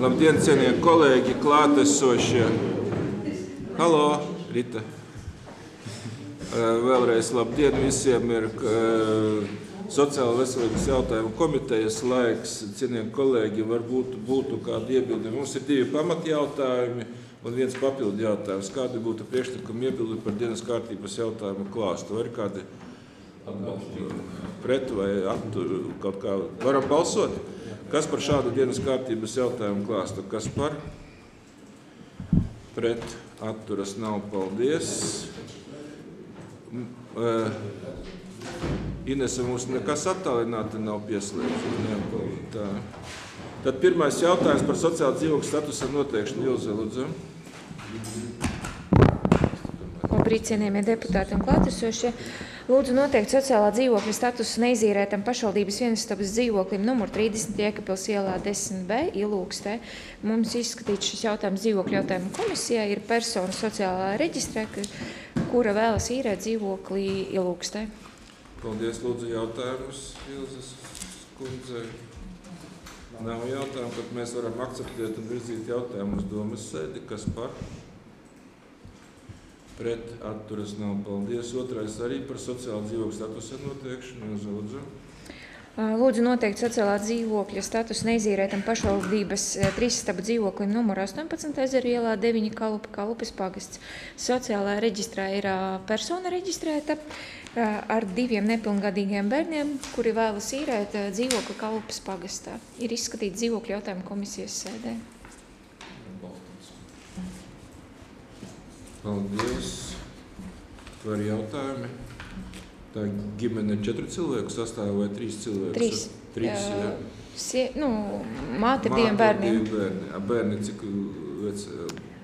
Labdien, cienījamie kolēģi, klātesošie. Halo, Rita. Vēlreiz labdien visiem ir sociāla veselības jautājumu komitejas laiks. Cienījamie kolēģi, varbūt būtu kādi iebildumi. Mums ir 2 pamatjautājumi un 1 papildu jautājums. Kādi būtu priekšlikumi iebildumi par dienas kārtības jautājumu klāstu? Vai ir kādi pret vai attur kaut kā? Varam balsot? Kas par šādu dienas kārtības jautājumu klāstu? Kas par? Pret atturas nav, paldies. Inese, mums nekas attālināti nav pieslēgts. Tad pirmais jautājums par sociālu dzīvokļu statusa noteikšanu. Ilze, lūdzu. Labrīt, cienījamie deputāti un klātesošie. Lūdzu noteikt sociālā dzīvokļa statusu neizīrētam pašvaldības vienistabas dzīvoklim numur 30 Iekapils ielā 10B Ilūkstē. Mums izskatīts šis jautājums dzīvokļu jautājumu komisijā. Ir persona sociālā reģistrē, kura vēlas īrēt dzīvoklī Ilūkstē. Paldies, lūdzu, jautājumus Ilzes kundzei. Nav jautājumu, kad mēs varam akceptēt un virzīt jautājumu uz domas sēdi. Kas par? Pret atturas nav, paldies. Otrais arī par sociālu dzīvokļu statusa noteikšanu. Lūdzu noteikt sociālā dzīvokļa statusu neizīrētam pašvaldības 3 stabu dzīvoklim numur 18 Ezeru ielā 9 Kalupes pagasts. Sociālā reģistrā ir persona reģistrēta ar 2 nepilngadīgiem bērniem, kuri vēlas īrēt dzīvokli Kalupes pagastā. Ir izskatīts dzīvokļu jautājumu komisijas sēdē. Paldies. Var jautājumi? Tā ģimene 4 cilvēku sastāv vai 3 cilvēku? 3. Māte 2 bērniem. Bērni cik veci?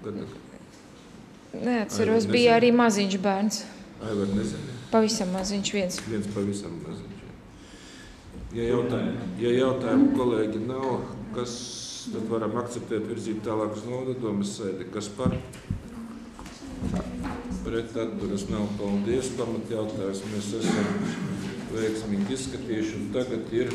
Neatceros, bija arī maziņš bērns. Aivar nezinu? Pavisam maziņš viens. Viens pavisam maziņš. Ja jautājumu kolēģi nav, kas tad varam akceptēt virzīt tālāk uz nodomas sēdi? Kas par? Pret atturas nav, paldies. Pamat jautājums mēs esam veiksmīgi izskatījuši. Un tagad ir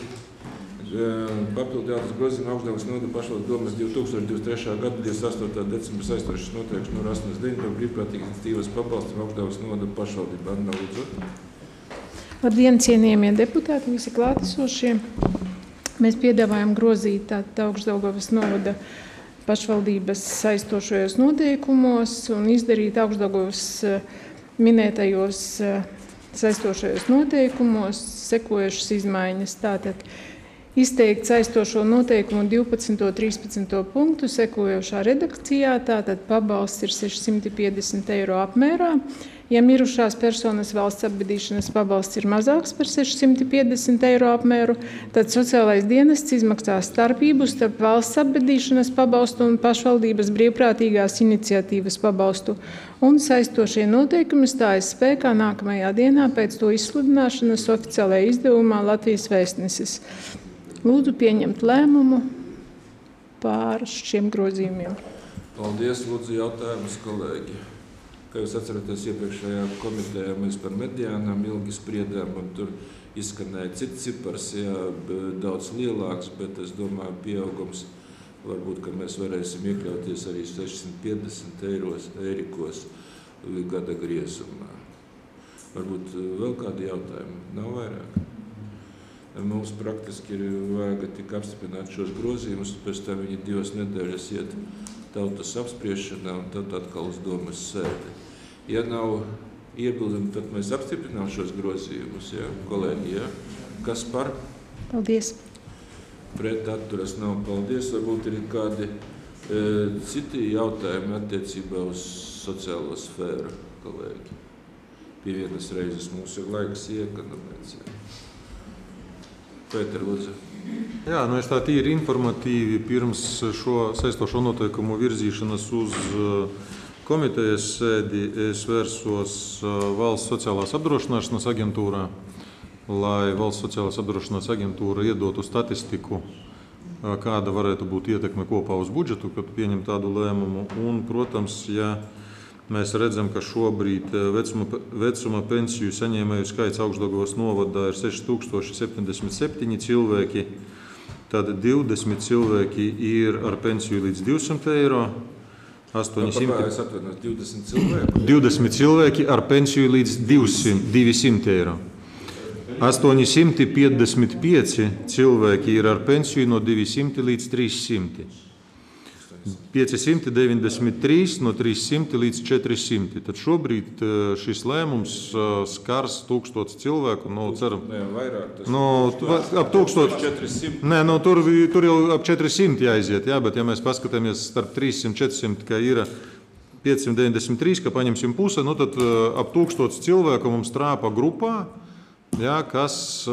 papildu jautājums grozījuma augstdevums noda pašvaldības domas 2023. gada 28. decembra saistošas noteikšanu numur 89 par brīvprātīgi iniciatīvas pabalstu augstdevums noda pašvaldību. Anna, lūdzu. Labdien, cienījamie deputāti, visi klātesošie. Mēs piedāvājam grozīt tātad Augšdaugavas novada pašvaldības saistošajos noteikumos un izdarīt Augšdaugavas minētajos saistošajos noteikumos sekojušas izmaiņas. Tātad izteikt saistošo noteikumu 12. un 13. punktu sekojošā redakcijā. Tātad pabalsts ir 650 eiro apmērā. Ja mirušās personas valsts apbedīšanas pabalsts ir mazāks par 650 eiro apmēru, tad sociālais dienests izmaksās starpību starp valsts apbedīšanas pabalstu un pašvaldības brīvprātīgās iniciatīvas pabalstu. Un saistošie noteikumi stājas spēkā nākamajā dienā pēc to izsludināšanas oficiālajā izdevumā Latvijas Vēstnesis. Lūdzu pieņemt lēmumu pār šiem grozījumiem. Paldies, lūdzu jautājumus, kolēģi. Kā jūs atceraties, iepriekšējā komitejā mēs par mediānām ilgi spriedām, un tur izskanēja cits cipars, daudz lielāks, bet es domāju, pieaugums varbūt, ka mēs varēsim iekļauties arī 650 eirikos gada griezumā. Varbūt vēl kādi jautājumi? Nav vairāk? Mums praktiski ir vajag tik apstiprināt šos grozījumus, pēc tam viņi 2 nedēļas iet tautas apspriešanā un tad atkal uz domas sēdi. Ja nav iebildumi, tad mēs apstiprinām šos grozījumus, kolēģi, Kas par? Paldies. Pret atturas nav, paldies. Varbūt ir kādi citi jautājumi attiecībā uz sociālo sfēru, kolēģi. Pie vienas reizes mums ir laiks iekonomēts. Pēter, lūdzu. Jā, es tā tīri informatīvi pirms šo saistošo noteikumu virzīšanas uz komitejas sēdi es vērsos Valsts sociālās apdrošināšanas aģentūrā, lai Valsts sociālās apdrošināšanas aģentūra iedotu statistiku, kāda varētu būt ietekme kopā uz budžetu, kad pieņem tādu lēmumu. Un, protams, ja mēs redzam, ka šobrīd vecuma pensiju saņēmēju skaits Augšdaugavas novadā ir 6077 cilvēki, Tad 20 cilvēki ir ar pensiju līdz 200 eiro. 800. 20 cilvēku. 20 cilvēki ar pensiju līdz 200 eiro. 855 cilvēki ir ar pensiju no 200 līdz 300. 593 no 300 līdz 400. Tad šobrīd šis lēmums skars 1000 cilvēku. Ceram, Vairāk. Ap 1400. Tur jau ap 400 jāiziet, jā, bet ja mēs paskatāmies starp 300-400, ka ir 593, ka paņemsim pusi, tad ap 1000 cilvēku mums trāpa grupā, jā, kas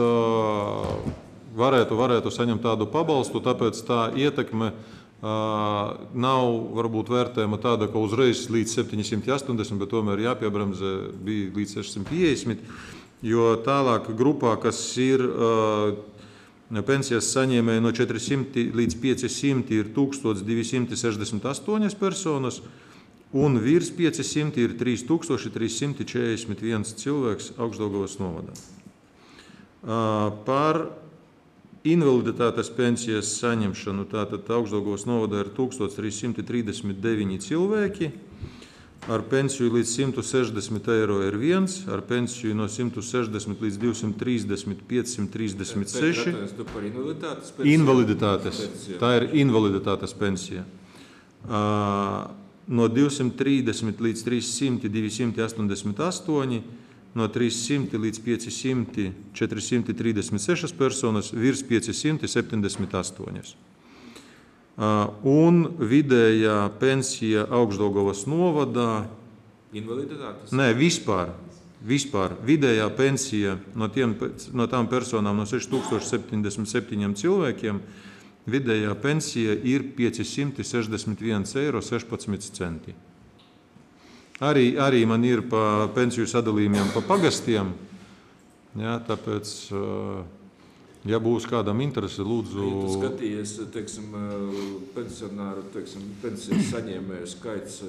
varētu saņemt tādu pabalstu, tāpēc tā ietekme nav varbūt vērtējama tāda, ka uzreiz līdz 780, bet tomēr jāpiebremzē bija līdz 650, jo tālāk grupā, kas ir pensijas saņēmēji no 400 līdz 500 ir 1268 personas, un virs 500 ir 3341 cilvēks Augšdaugavas novadā. Par invaliditātes pensijas saņemšanu tātad Augšdaugavas novadā ir 1339 cilvēki, ar pensiju līdz 160 eiro ir 1, ar pensiju no 160 līdz 230 536. Invaliditātes. Tā ir invaliditātes pensija. No 230 līdz 300 288, no 300 līdz 500 436 personas, virs 578. Un vidējā pensija Augšdaugavas novadā. Invaliditātes? Nē, vispār. Vidējā pensija no tām personām no 6077 cilvēkiem, vidējā pensija ir 561 eiro 16 centi. Arī man ir pa pensiju sadalījumiem pa pagastiem, jā, tāpēc, ja būs kādam interese, lūdzu... Ja tu skatījies, pensionāru, pensijas saņēmēju skaits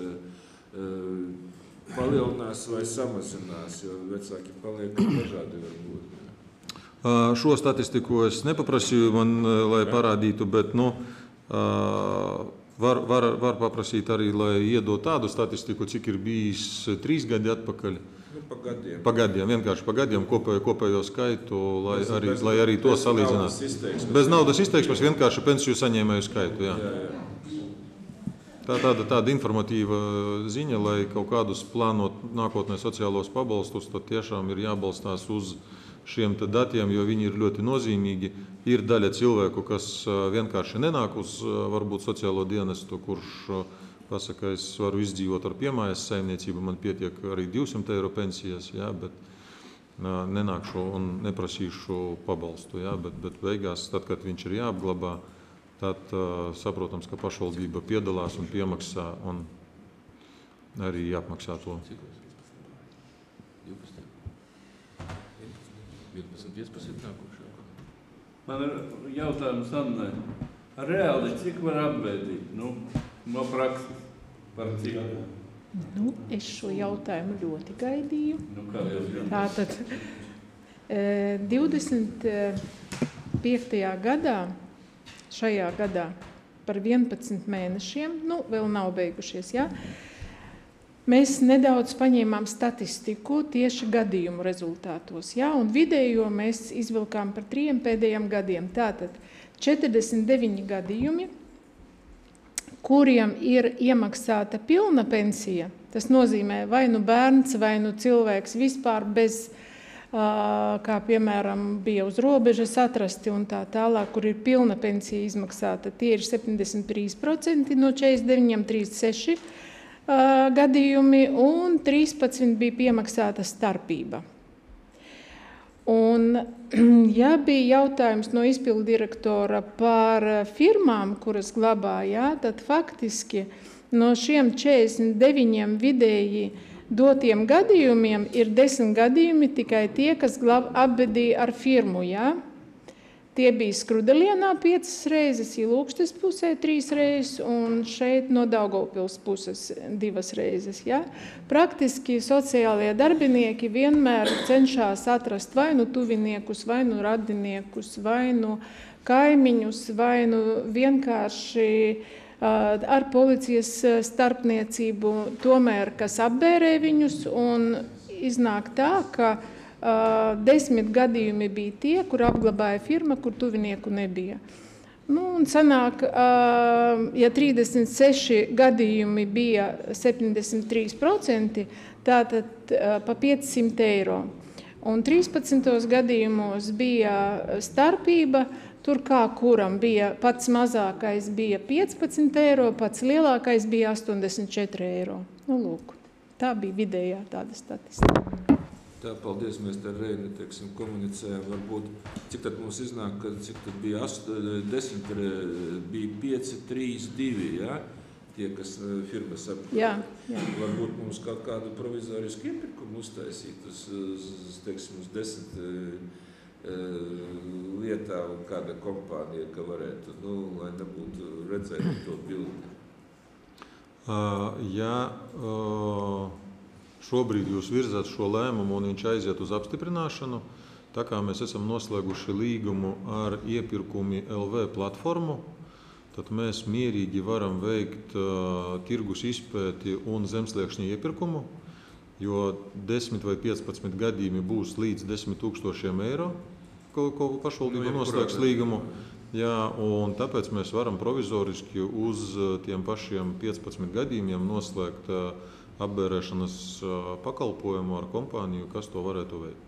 palielinās vai samazinās, jo vecāki paliek dažādi varbūt. Šo statistiku es nepaprasīju man, lai parādītu, bet, Var paprasīt arī, lai iedod tādu statistiku, cik ir bijis 3 gadi atpakaļ. Pa gadiem, vienkārši pa gadiem kopējo skaitu, lai arī to salīdzinātu. Bez naudas izteiksmes, vienkārši pensiju saņēmēju skaitu. Jā. Tāda informatīva ziņa, lai kaut kādus plānot nākotnē sociālos pabalstus, tad tiešām ir jābalstās uz šiem datiem, jo viņi ir ļoti nozīmīgi. Ir daļa cilvēku, kas vienkārši nenāk uz varbūt sociālo dienestu, kurš pasaka, es varu izdzīvot ar piemājas saimniecību, man pietiek arī 200 eiro pensijas, jā, bet nenākšu un neprasīšu pabalstu. Jā, bet beigās, tad, kad viņš ir jāapglabā, tad saprotams, ka pašvaldība piedalās un piemaksā un arī jāapmaksā to. 11 nākušā. Man ir jautājums Annai. Reāli, cik var apbēdīt? No prakses par cik? Es šo jautājumu ļoti gaidīju. Tātad 25. gadā, šajā gadā, par 11 mēnešiem, vēl nav beigušies, jā, mēs nedaudz paņēmām statistiku tieši gadījumu rezultātos, jā, un vidējo mēs izvilkām par 3 pēdējiem gadiem. Tātad 49 gadījumi, kuriem ir iemaksāta pilna pensija, tas nozīmē vai bērns, vai cilvēks vispār bez, kā piemēram bija uz robežas atrasti un tā tālāk, kur ir pilna pensija izmaksāta, tie ir 73% no 49, 36 gadījumi, un 13 bija piemaksāta starpība. Un, ja bija jautājums no izpildu direktora par firmām, kuras glabā, jā, tad faktiski no šiem 49 vidēji dotiem gadījumiem ir 10 gadījumi tikai tie, kas apbedīja ar firmu, jā. Tie bija Skrudelienā 5 reizes, Ilūkštes pusē 3 reizes un šeit no Daugavpils puses 2 reizes. Ja? Praktiski sociālie darbinieki vienmēr cenšas atrast vai nu tuviniekus, vai nu radiniekus, vai nu kaimiņus, vai nu vienkārši ar policijas starpniecību, tomēr, kas apbērē viņus, un iznāk tā, ka 10 gadījumi bija tie, kur apglabāja firma, kur tuvinieku nebija. Un sanāk, ja 36 gadījumi bija 73%, tātad pa 500 eiro. Un 13 gadījumos bija starpība, tur kā kuram bija pats mazākais bija 15 eiro, pats lielākais bija 84 eiro. Lūk, tā bija vidējā tāda statistika. Tā, paldies, mēs te ar Reini, komunicējam, varbūt, cik tad mums iznāk, ka cik tad bija 10, bija 5, 3, 2, ja? Tie, kas firmas Jā. Varbūt mums kaut kādu provizorisku iepirkumu uztaisīt uz 10 lietām kāda kompānija, ka varētu, lai nebūtu redzēt to bildi. Šobrīd jūs virzāt šo lēmumu un viņš aiziet uz apstiprināšanu, tā kā mēs esam noslēguši līgumu ar iepirkumi LV platformu, tad mēs mierīgi varam veikt tirgus izpēti un zemsliekšņa iepirkumu, jo 10 vai 15 gadījumi būs līdz 10 000 eiro, ko pašvaldība noslēgs līgumu. Jā, un tāpēc mēs varam provizoriski uz tiem pašiem 15 gadījumiem noslēgt apbērēšanas pakalpojumu ar kompāniju, kas to varētu veikt.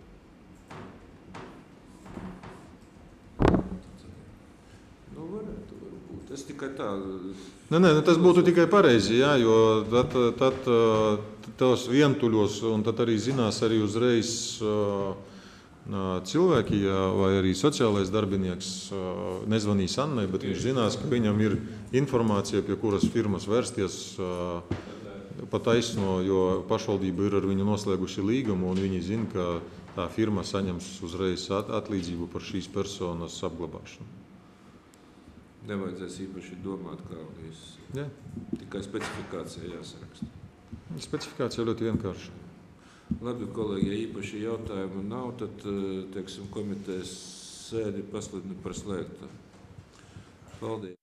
Varētu būt. Tas tikai tā. Nē, tas būtu tikai pareizi, jā, jo tad tos vientuļos, un tad arī zinās arī uzreiz cilvēki, vai arī sociālais darbinieks nezvanīs Annai, bet viņš zinās, ka viņam ir informācija, pie kuras firmas vērsties pa taisno, jo pašvaldība ir ar viņu noslēguši līgumu, un viņi zina, ka tā firma saņems uzreiz atlīdzību par šīs personas apglabāšanu. Nevajadzēs īpaši domāt, kā viss. Jā. Tikai specifikācija jāsaraksta. Specifikācija ļoti vienkārša. Labi, kolēģi, ja īpaši jautājumu nav, tad, komitejas sēdi pasludinu par slēgtu. Paldies!